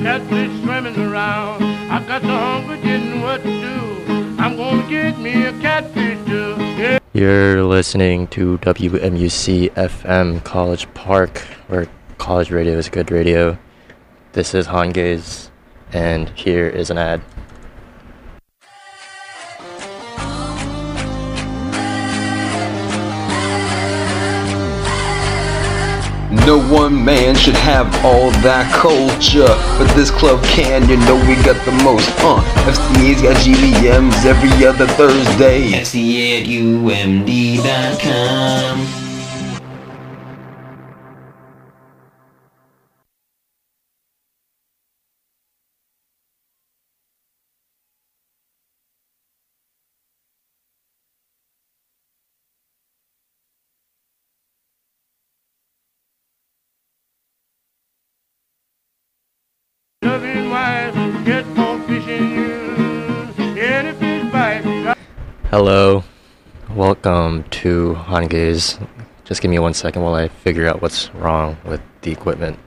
catfish swimming around. I got the hunger, getting what to do. I'm gonna get me a catfish too. Yeah. You're listening to WMUC FM College Park, where college radio is good radio. This is Hongaze, and here is an ad. No one man should have all that culture, but this club can, you know we got the most. FCA's got GVMs every other Thursday. FCA at UMD.com. Loving wife, get more fish in you. Any fish bite. Hello, welcome to Hongaze. Just give me 1 second while I figure out what's wrong with the equipment.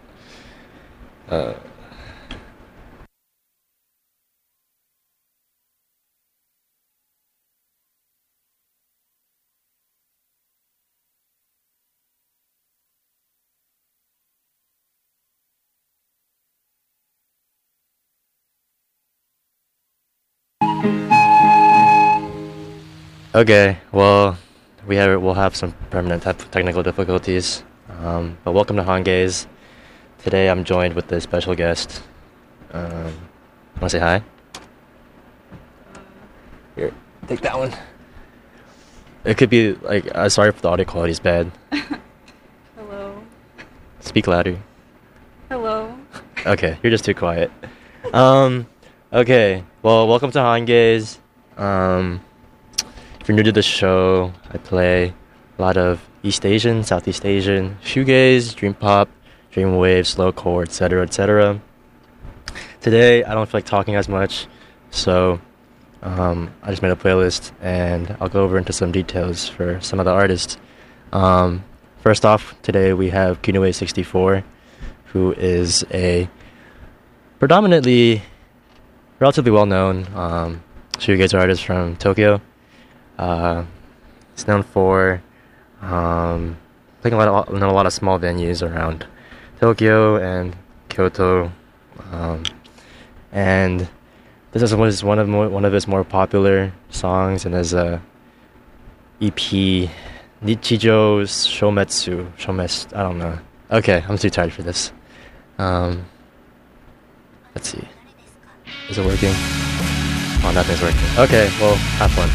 Okay, well, we'll have some permanent technical difficulties, but welcome to Hongaze. Today I'm joined with a special guest. Want to say hi? Here, take that one. It could be, like, sorry if the audio quality is bad. Hello. Speak louder. Hello. Okay, you're just too quiet. Okay, well, welcome to Hongaze. If you're new to the show, I play a lot of East Asian, Southeast Asian, shoegaze, dream pop, dream wave, slowcore, etc., etc. Today, I don't feel like talking as much, so I just made a playlist, and I'll go over into some details for some of the artists. First off, today we have Kinoue64, who is a predominantly relatively well-known shoegaze artist from Tokyo. He's known for playing in a lot of small venues around Tokyo and Kyoto, and this is one of his more popular songs, and his EP Nichijo Shometsu. I don't know. Okay, I'm too tired for this. Let's see. Is it working? Oh, nothing's working. Okay, well, have fun.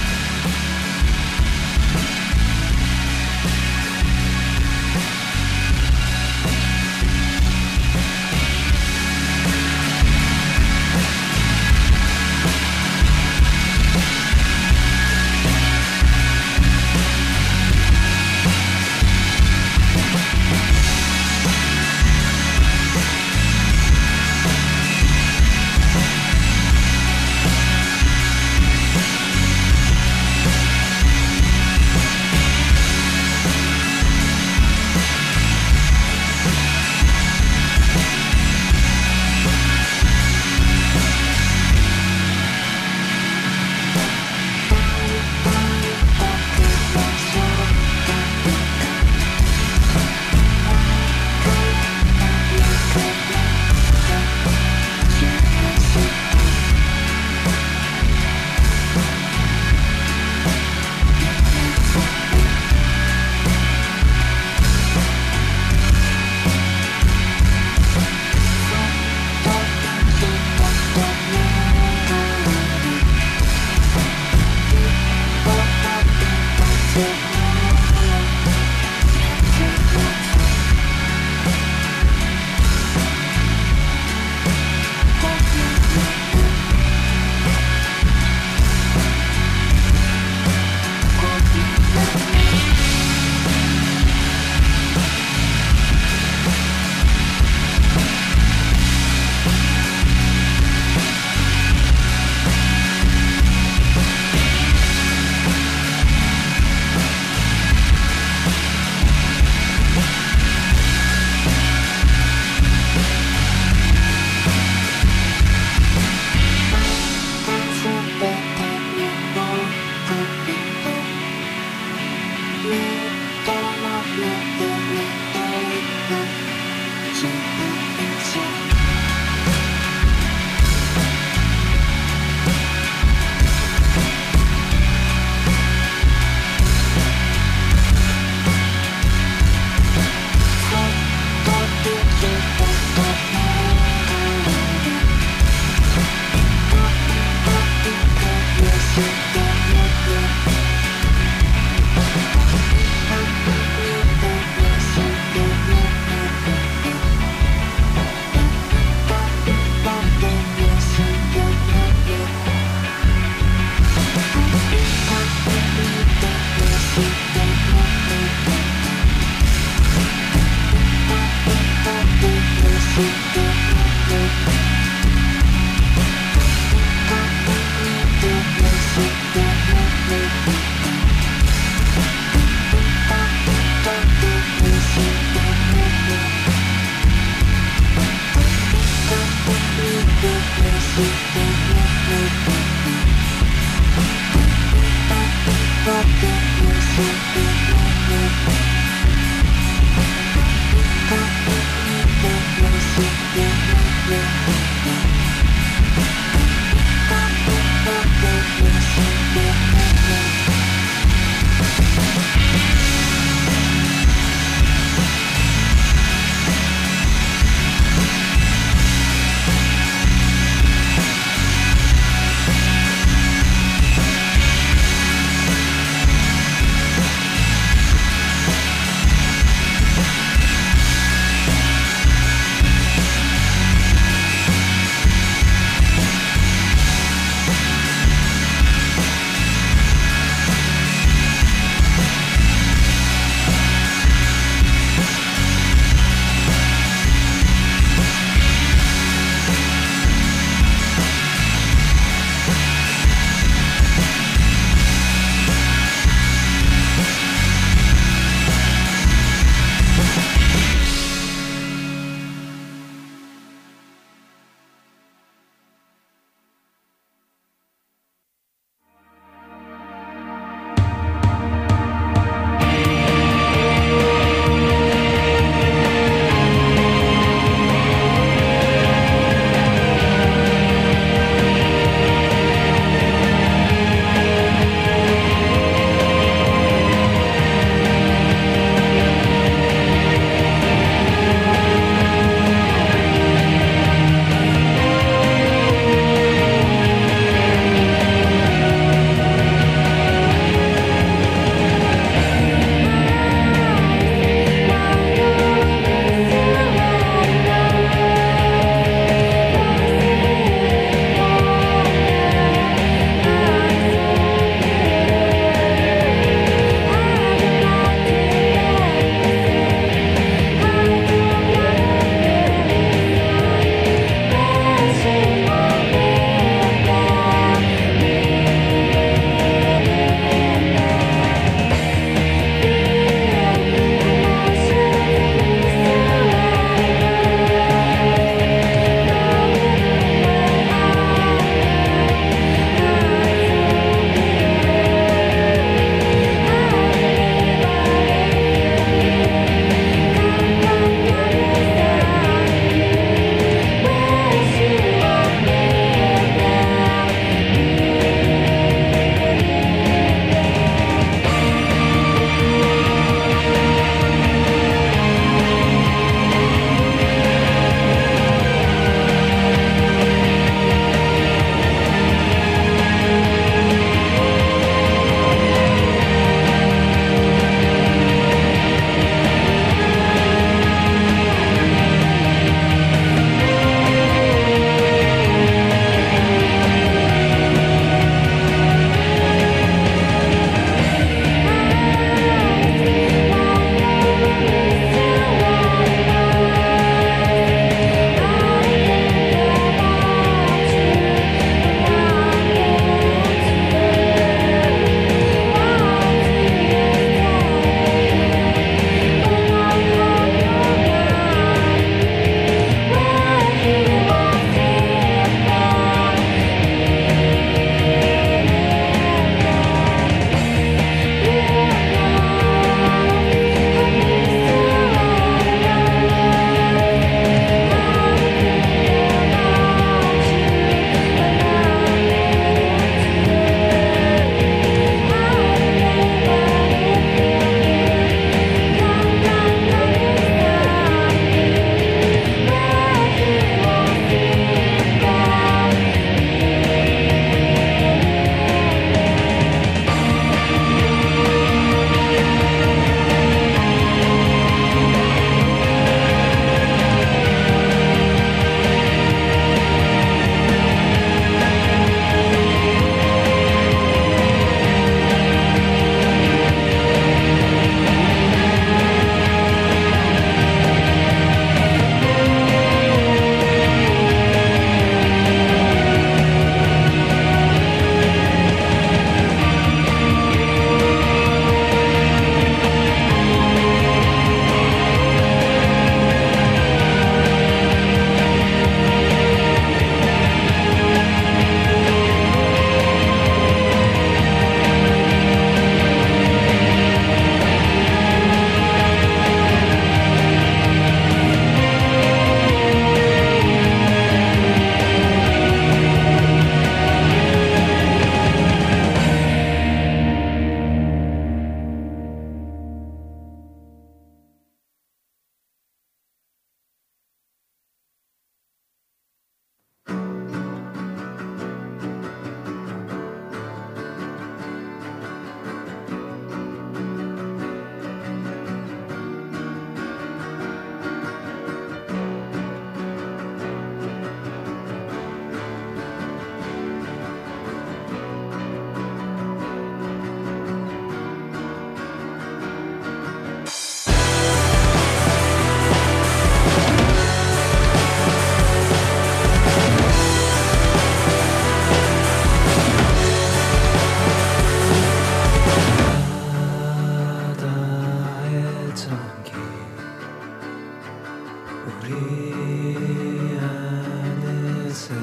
우리 안에서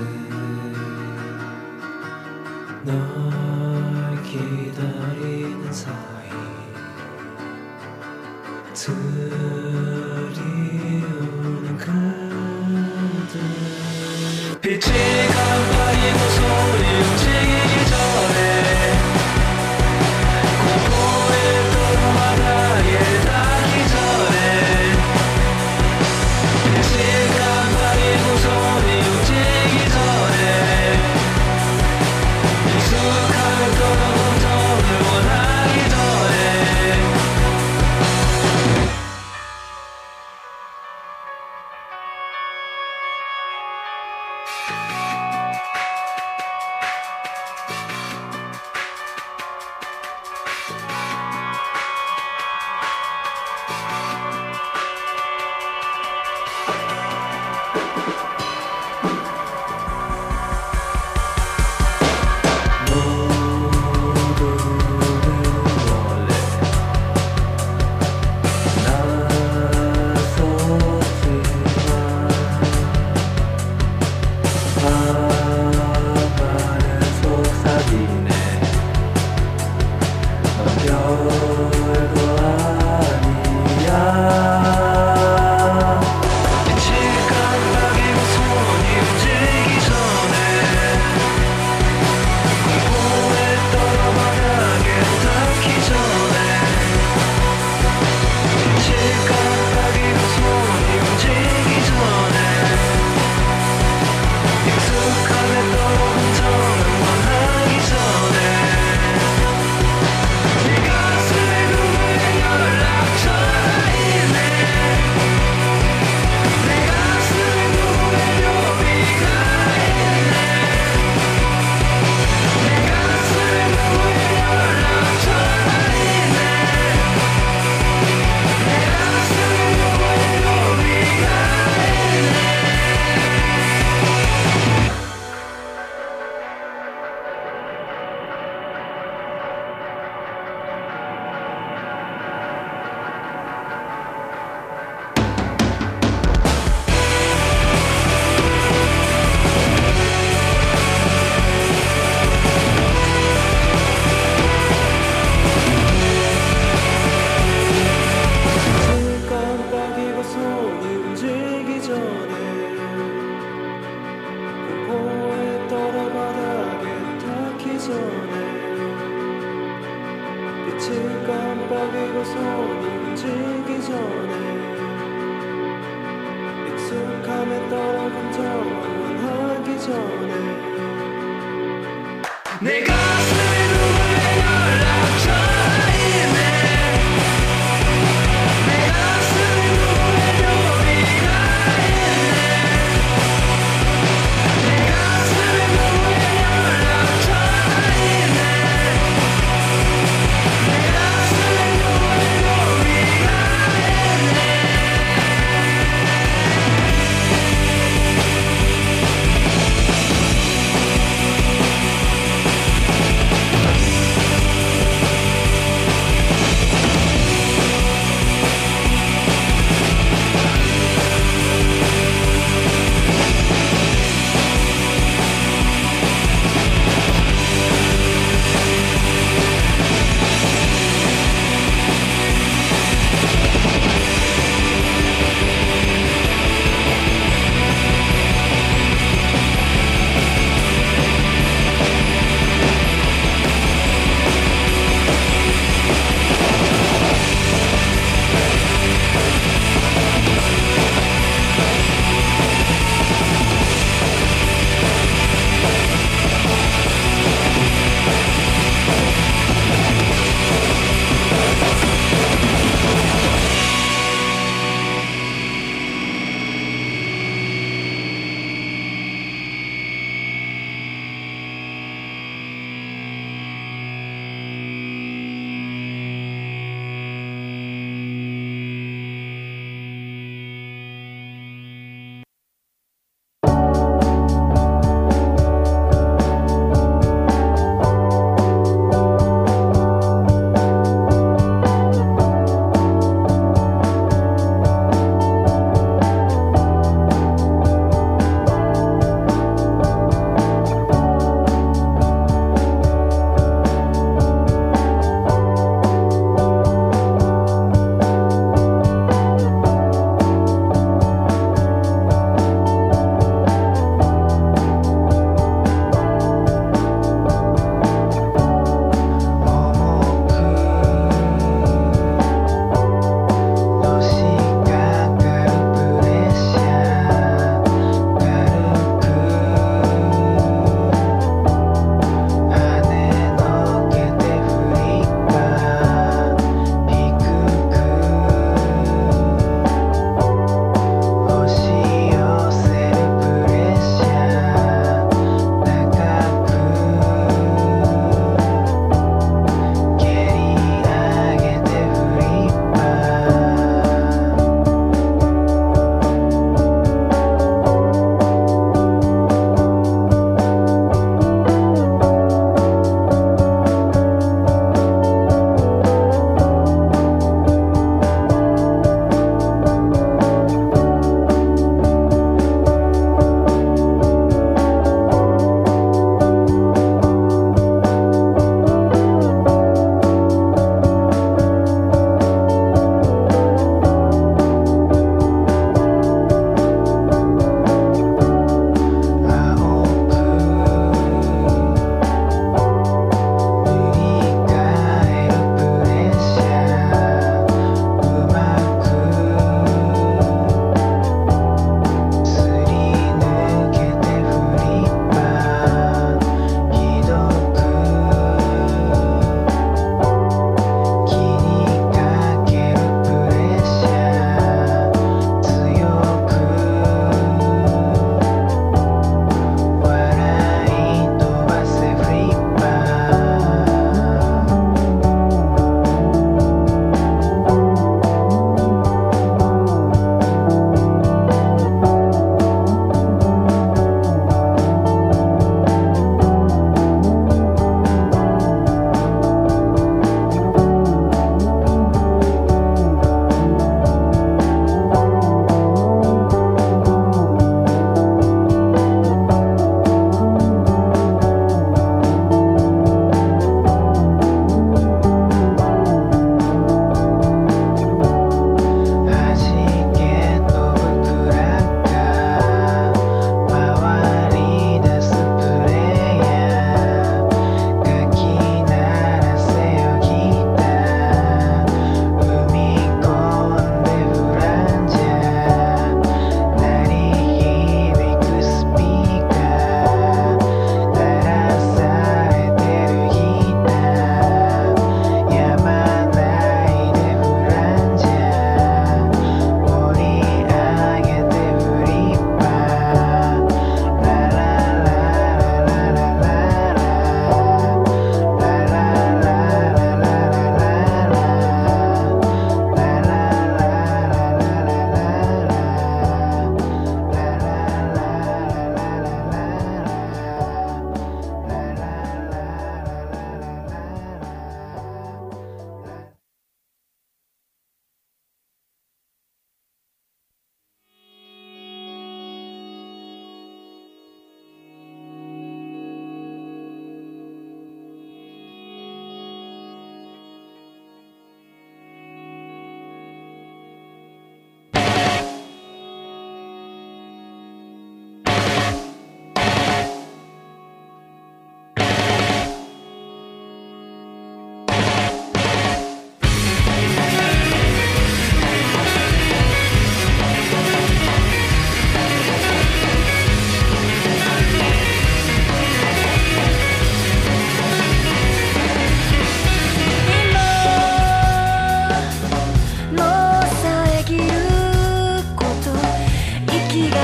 널 기다리는 사이 들이오는 그들 빛이 깜빡이고 손이 움직이기 전에 공포에 떨어 바닥에 닿기 전에 빛이 깜빡이고 손이 움직이기 전에 익숙하게 떠나온 정을 원하기 전에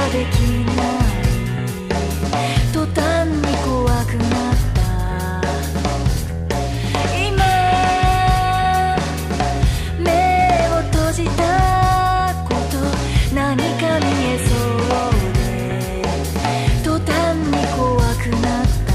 できない途端に怖くなった今目を閉じたこと何か見えそうで途端に怖くなった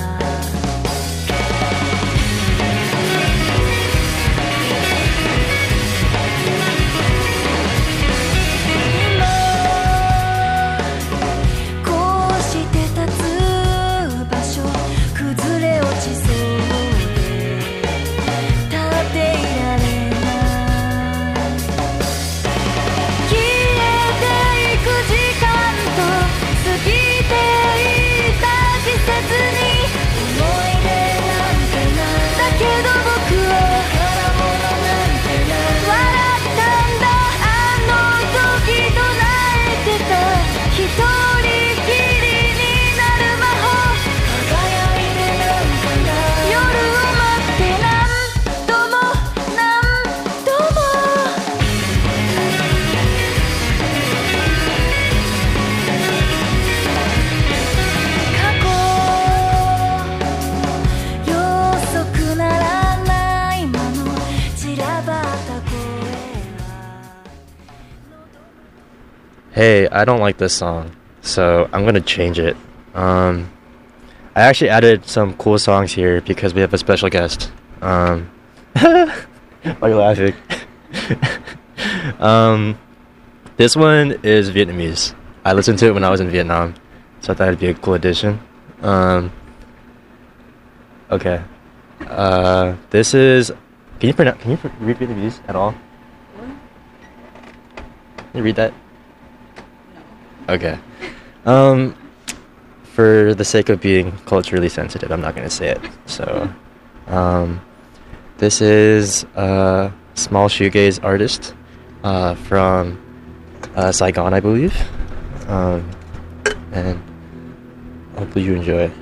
Hey, I don't like this song, so I'm gonna change it. I actually added some cool songs here because we have a special guest. Why are you laughing? This one is Vietnamese. I listened to it when I was in Vietnam, so I thought it'd be a cool addition. Okay. This is. Can you read Vietnamese at all? Can you read that? Okay. For the sake of being culturally sensitive, I'm not going to say it. So, this is a small shoegaze artist from Saigon, I believe. And hopefully you enjoy.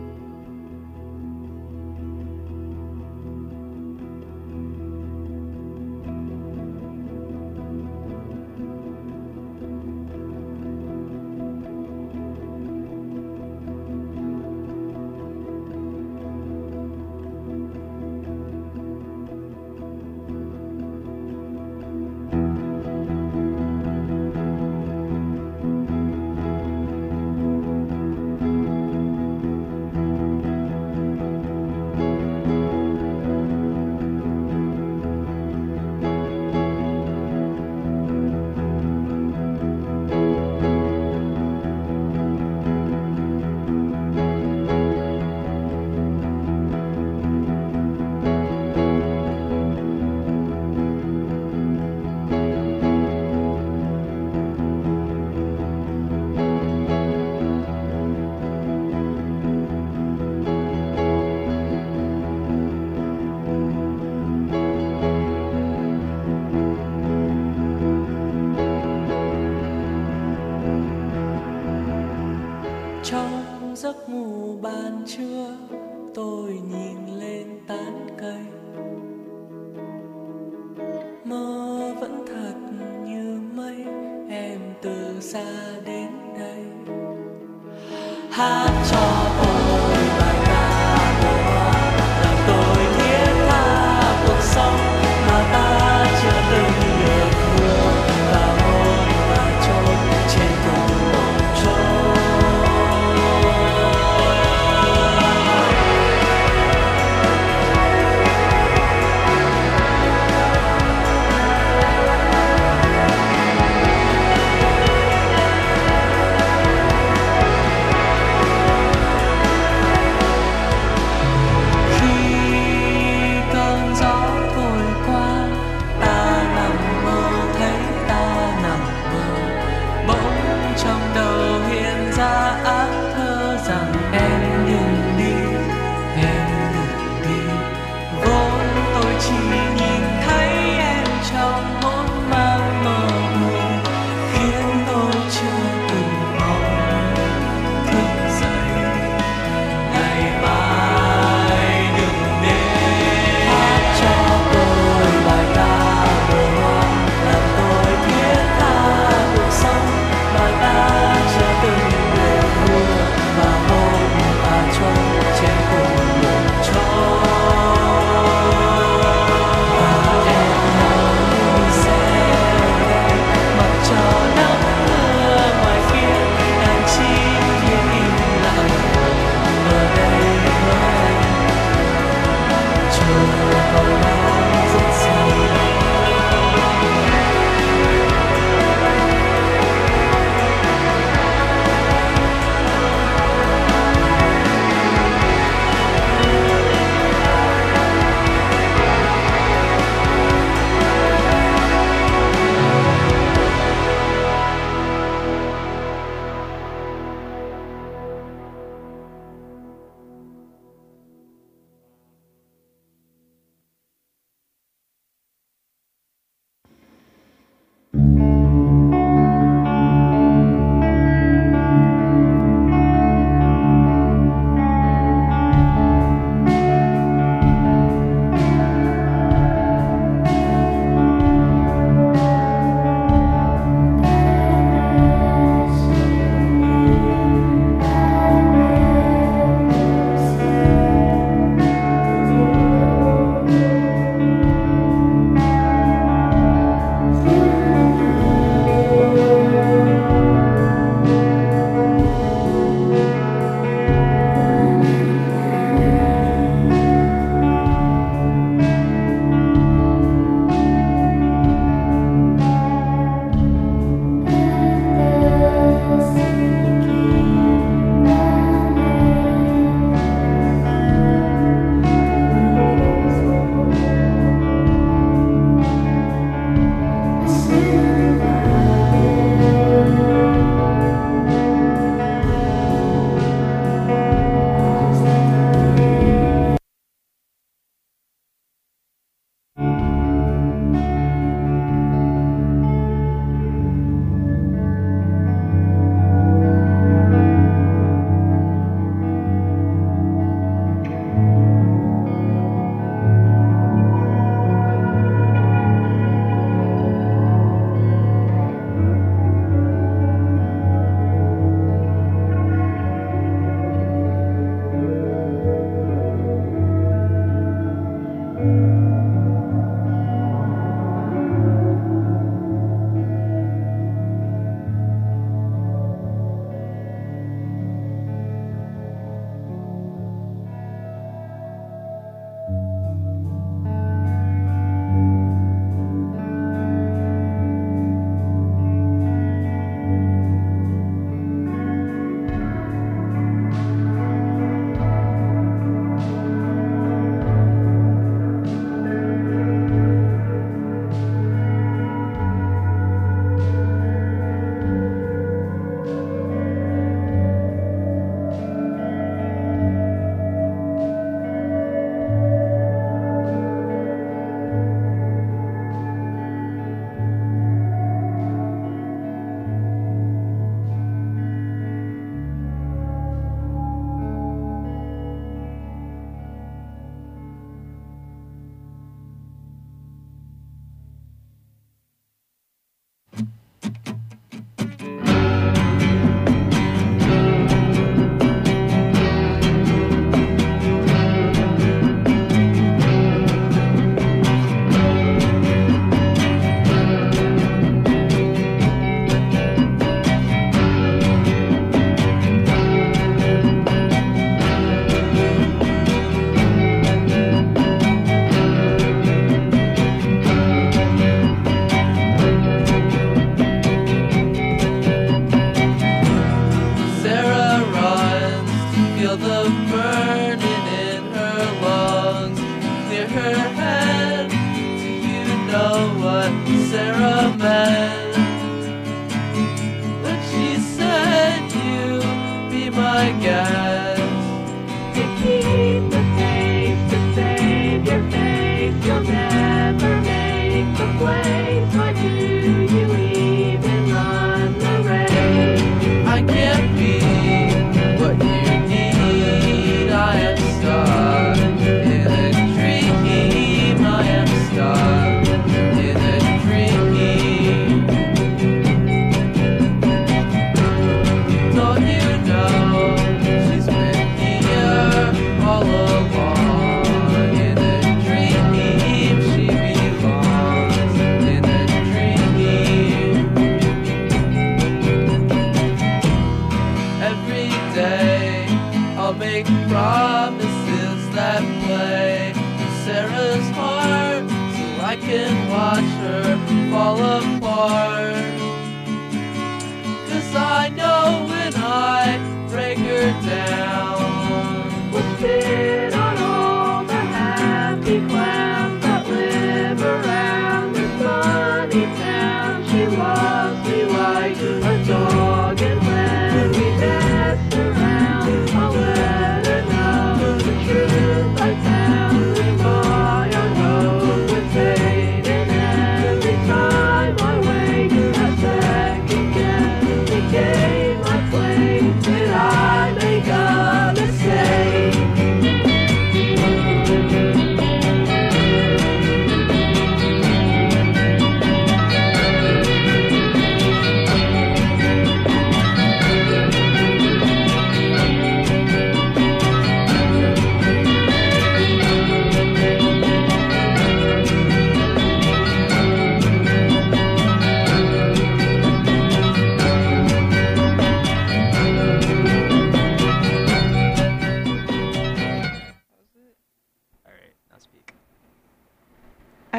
Trong giấc ngủ ban trưa, tôi nhìn lên tán cây. Mơ vẫn thật như mây, em từ xa đến đây. Hát cho tôi bài ca mùa, làm tôi thiết tha cuộc sống mà ta chưa từng được mưa. Và hôn và trôi trên cùng bầu trời.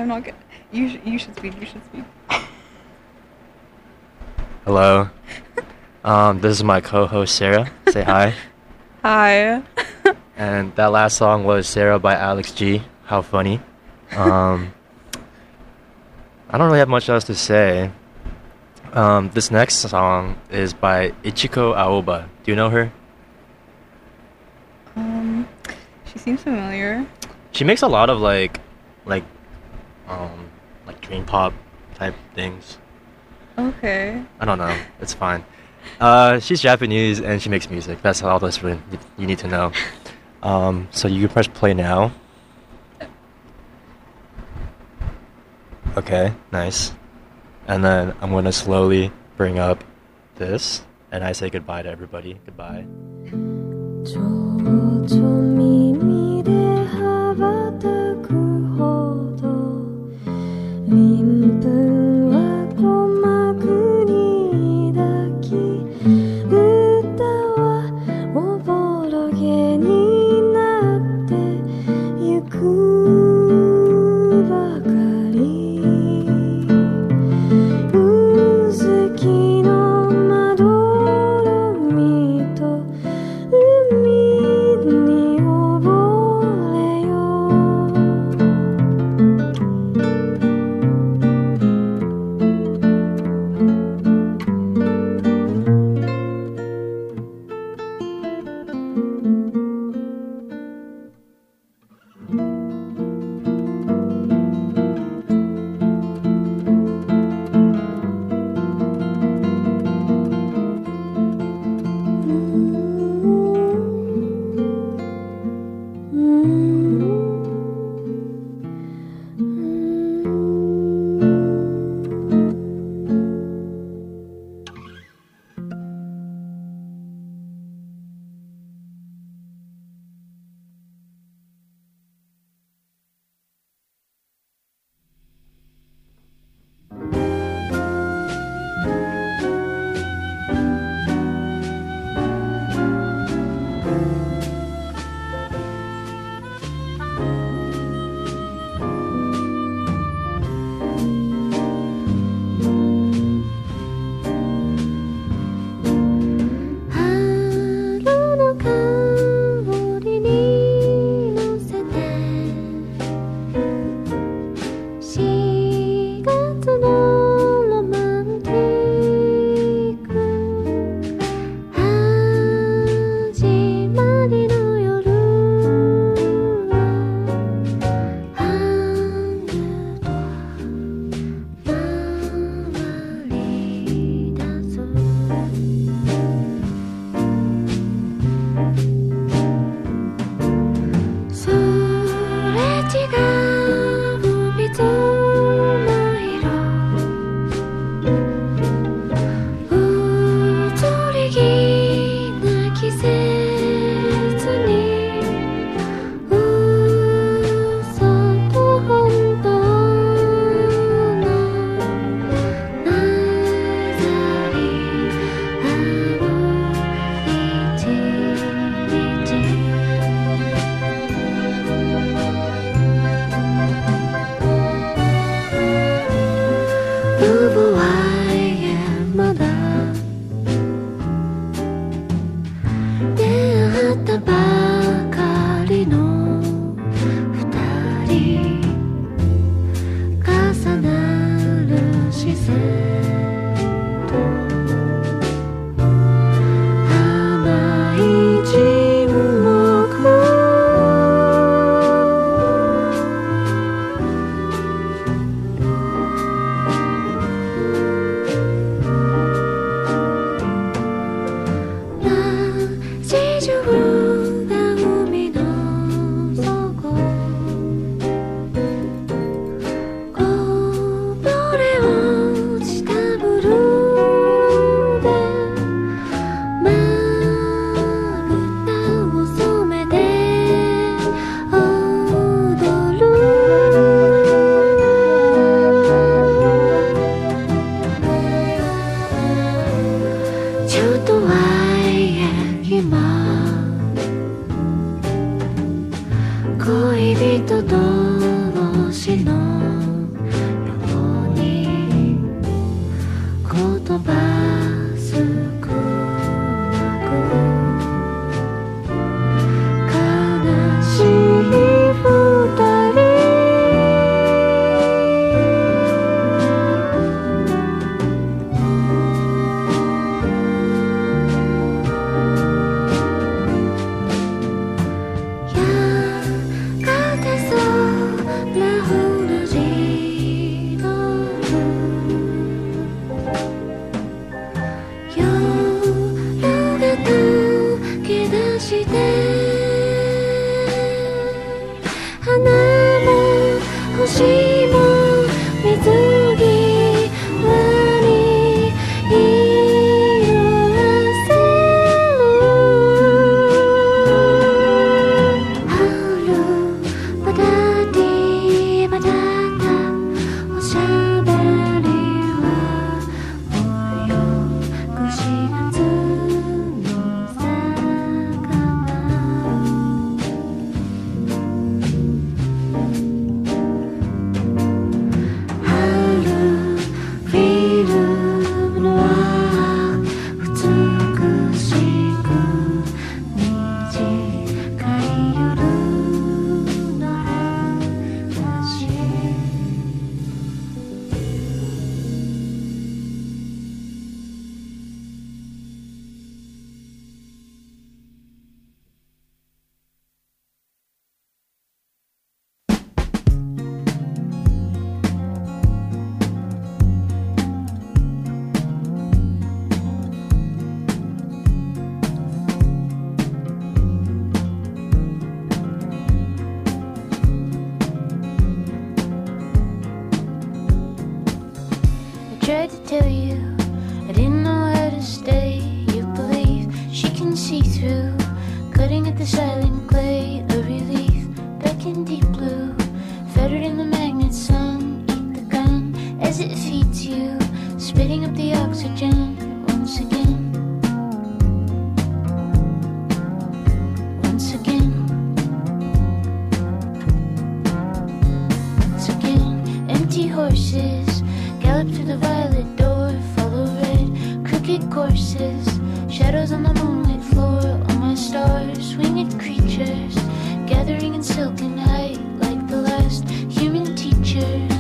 not gonna. You should speak. You should speak. Hello. This is my co-host Sarah. Say hi. Hi. And that last song was Sarah by Alex G. How funny. I don't really have much else to say. This next song is by Ichiko Aoba. Do you know her? She seems familiar. She makes a lot of like dream pop type things. Okay. I don't know. It's fine. She's Japanese and she makes music. That's all that's really you need to know. So you can press play now. Okay, nice. And then I'm gonna slowly bring up this, and I say goodbye to everybody. Goodbye. ちょうちょ耳で羽ばたくほど鱗粉は鼓膜に抱き歌はおぼろげになってゆくばかりうずきのまどろみと海に溺れよ春の香りに乗せて4月のロマンティック始まりの夜はハングと回り出すすれ違う水の色移り気な季節に嘘と本当の混ざり合う一日産はいえまだ出会ったばかりの二人重なる視線と甘い沈黙四十が海の底こぼれ落ちたブルーでまぶたを染めて踊るちょっとはいえ今恋人同士の through, cutting at the silent clay, a relief, beckoned deep blue, fettered in the magnet sun, eat the gun as it feeds you, spitting up the oxygen once again. Once again. Once again. Empty horses gallop through the violet door, follow red, crooked courses, shadows on the moonlit floor, all my stars, winged creatures, gathering in silken height like the last human teachers.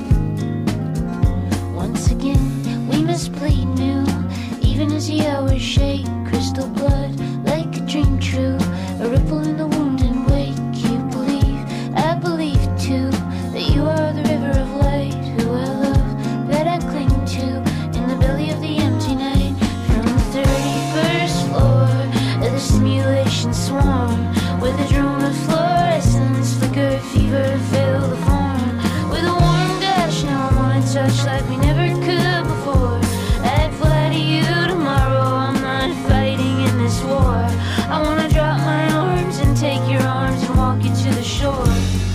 Once again, we must bleed new, even as the hours shake, crystal blood like a dream true, a ripple in the wound and wake. You believe, I believe too, that you are the river of light, who I love, that I cling to, in the belly of the empty night. From the 31st floor of the simulation swarm, with a drone of fluorescence, flicker, fever, fill the form, with a warm dash. Now I wanna touch like we never could before. I'd fly to you tomorrow, I'm not fighting in this war. I wanna drop my arms and take your arms and walk you to the shore.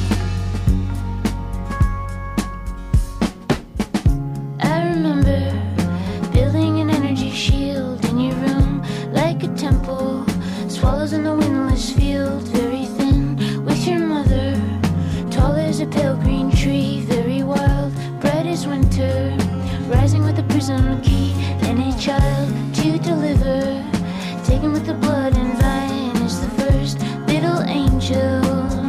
I remember building an energy shield in your room, like a temple, swallows in the windless field, very thin, with your mother, tall as a pale green tree, very wild, bright as winter, rising with a prism key, and a child to deliver, taken with the blood and vine as the first little angel.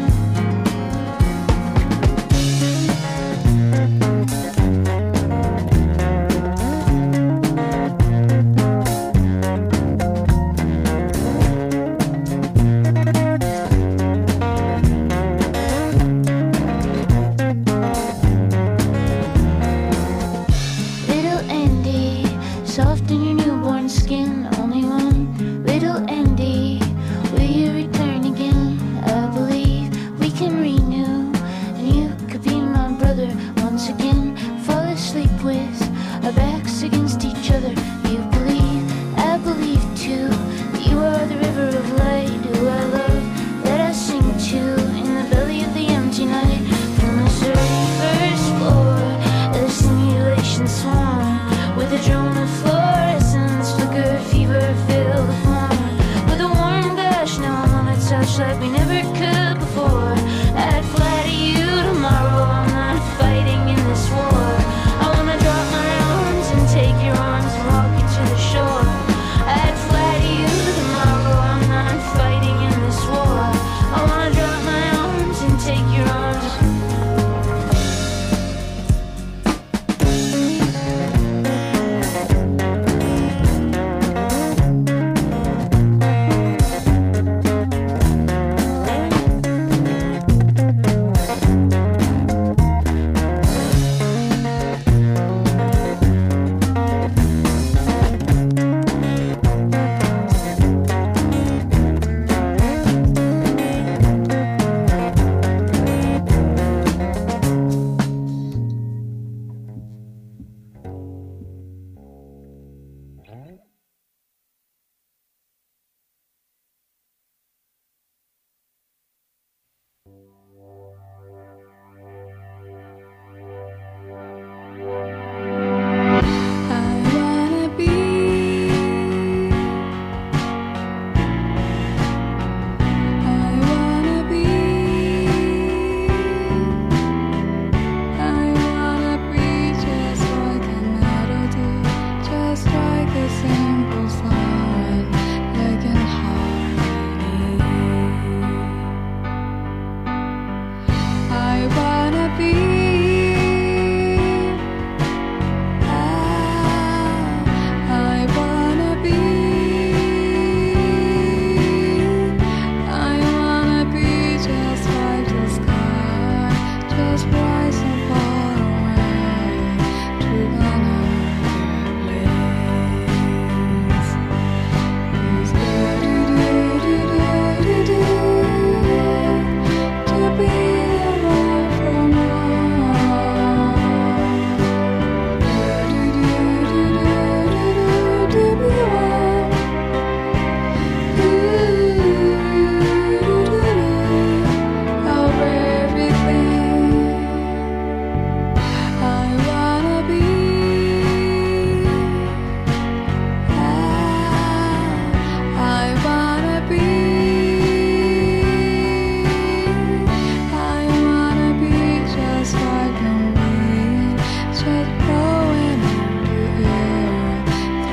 Little Andy, soft in your newborn skin, only one. Little Andy, will you return again? I believe we can renew, and you could be my brother once again. Fall asleep with our backs against each other. You believe, I believe too, that you are the river of light, who I love, that I sing to, in the belly of the empty night. From the 31st floor of the simulation swarm, with a drone of fluorescence, flicker, fever,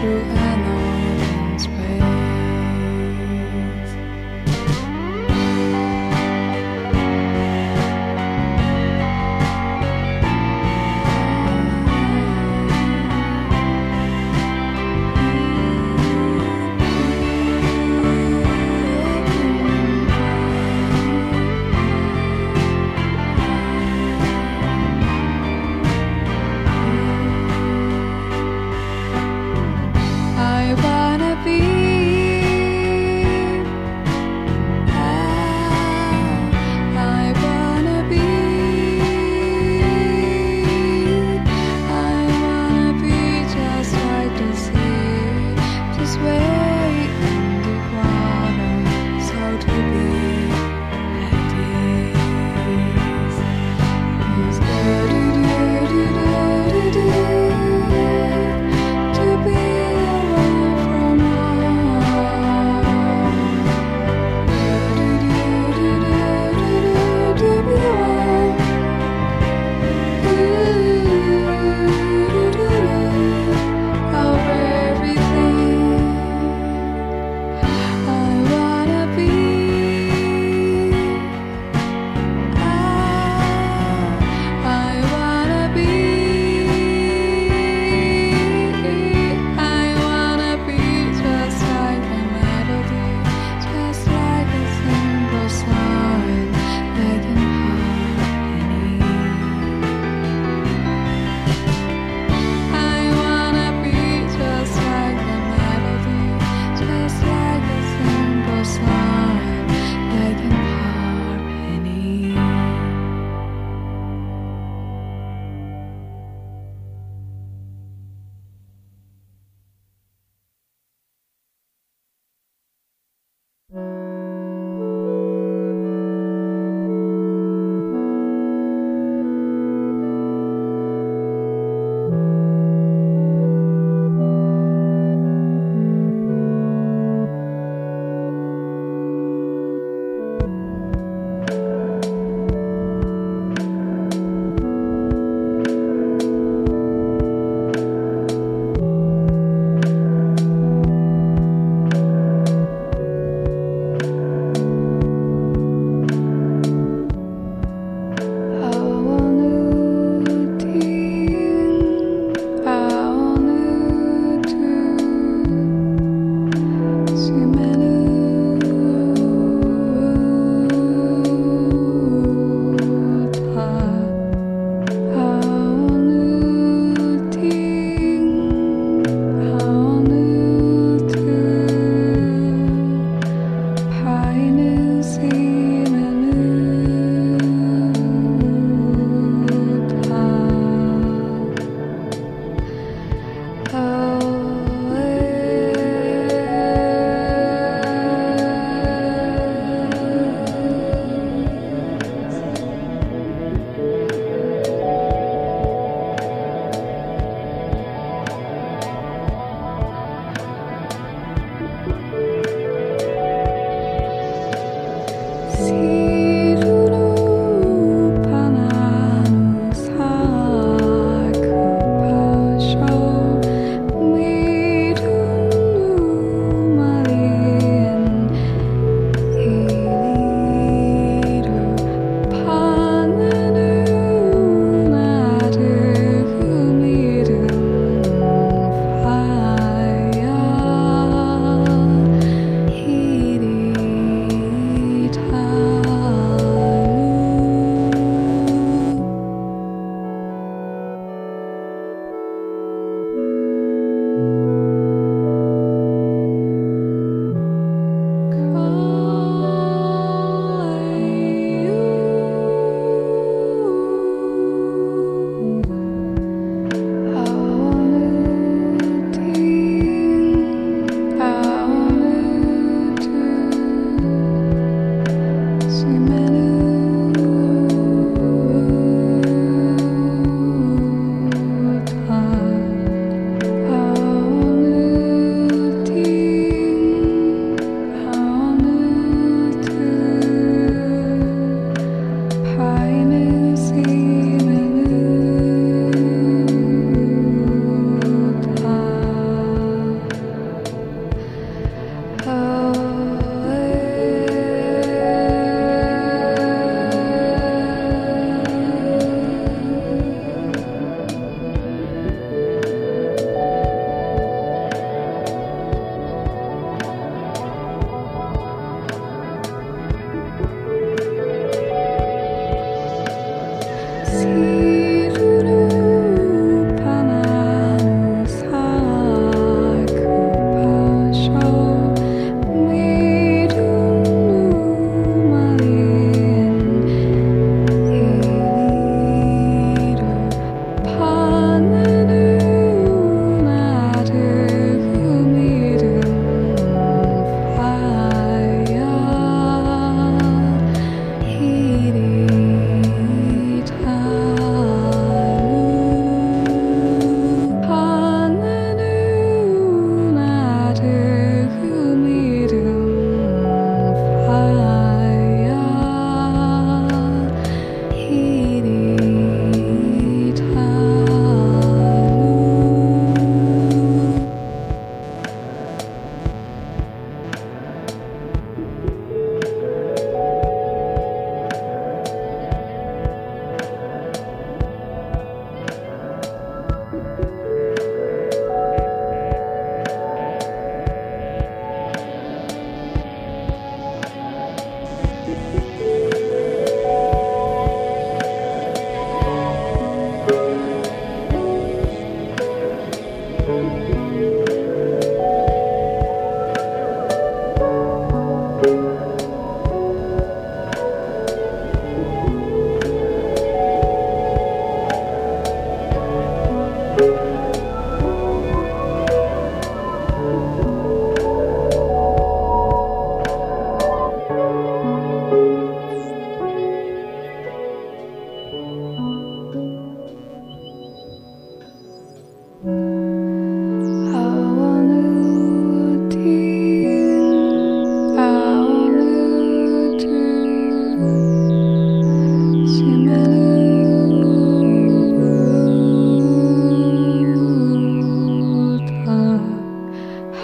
through an open space. I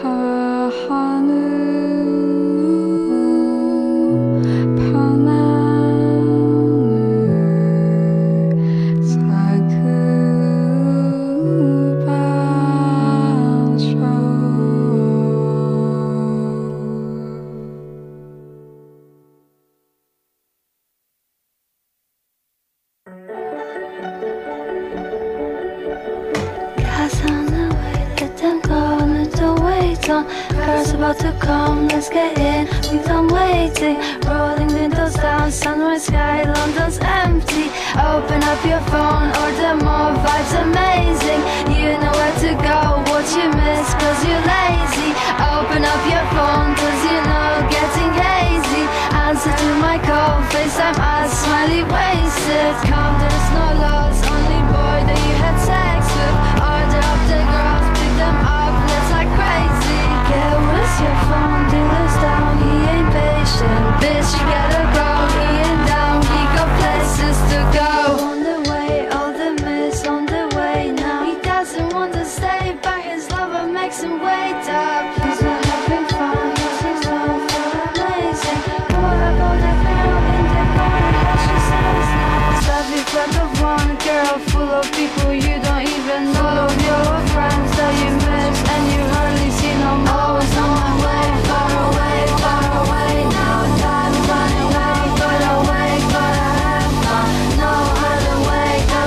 Cars on the way, let them go, let the wait on. Cars about to come, let's get in, we done waiting. Rolling windows down, sunrise sky, London's empty. Open up your phone, order more vibes, amazing. You know where to go, what you miss, cause you're lazy. Open up your phone, cause you know getting hazy. Answer to my call, FaceTime us, smiley wasted. Come, there's no loss, only boy that you had sex with. Order up the girls, pick them up, let's like crazy. Yeah, where's your phone? Dealer's down, he ain't patient. Bitch, you gotta go, he ain't down, he got places to go. On the way, all the miss on the way now. He doesn't want to stay, but his lover makes him wait up. He's not having fun, cause he's not for amazing. What about that girl in the bar? How she says now. Savvy friend of one girl, full of people you don't even know. Full of your friends that you miss and you hardly see no more. Always on my way, far away, far away. Now time running away, got away, gotta have fun. No other way,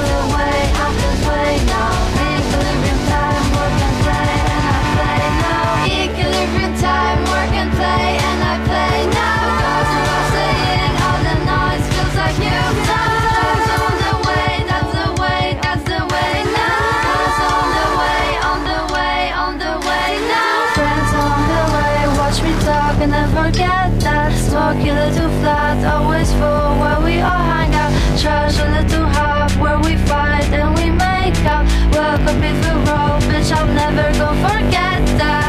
I'm this way now. Equilibrium time, work and play, and I play now. Equilibrium time, work and play, and I play now. Cause I'm saying all the noise feels like you know. That's on the way, that's the way, that's the way now. That's on the way, on the way, on the way now. Friends on the way, watch me talk and never forget that. Smoke a little flat, always full where we all hang out. Trash a little hub where we fight and we make up. Welcome if we roll, bitch, I'm never gonna forget that.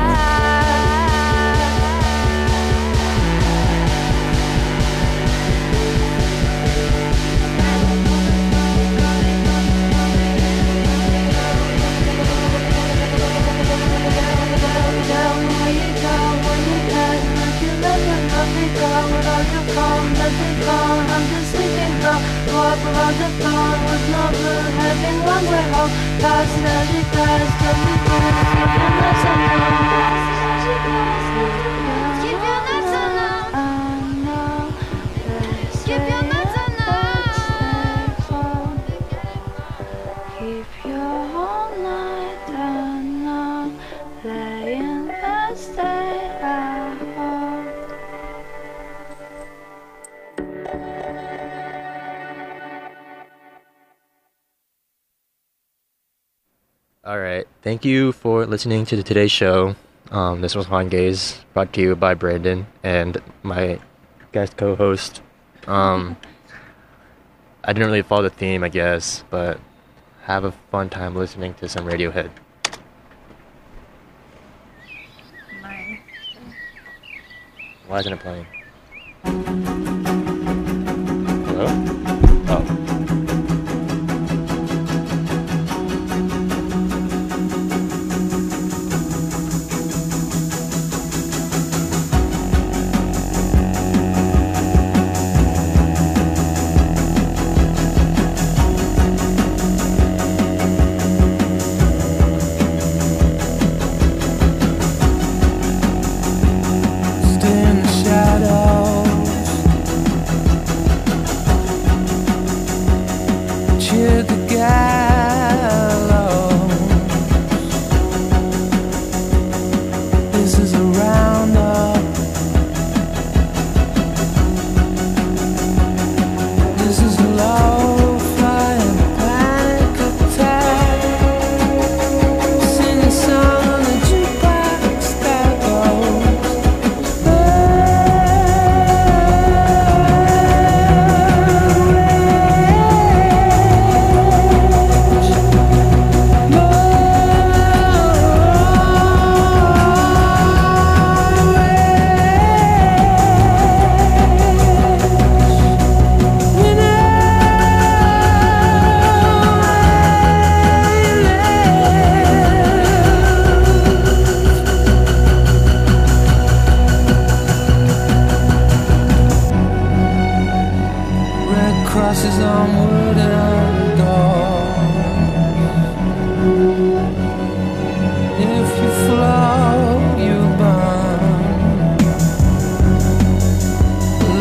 Tell me where you go when you pass. If you look and let me go, without your phone, let me go. I'm just thinking about walk around the phone with no mood, having one way home. Past every class, till we pass. Keep your nuts alone. Keep your nuts alone. Keep your whole night alone. Lay in bed, stay at home. All right. Thank you for listening to today's show. This was Juan Gaze, brought to you by Brandon and my guest co-host. I didn't really follow the theme, I guess, but have a fun time listening to some Radiohead. Nice. Why isn't it playing? Hello? Oh. Stay in the shadows. Cheer the gallows. This is a round of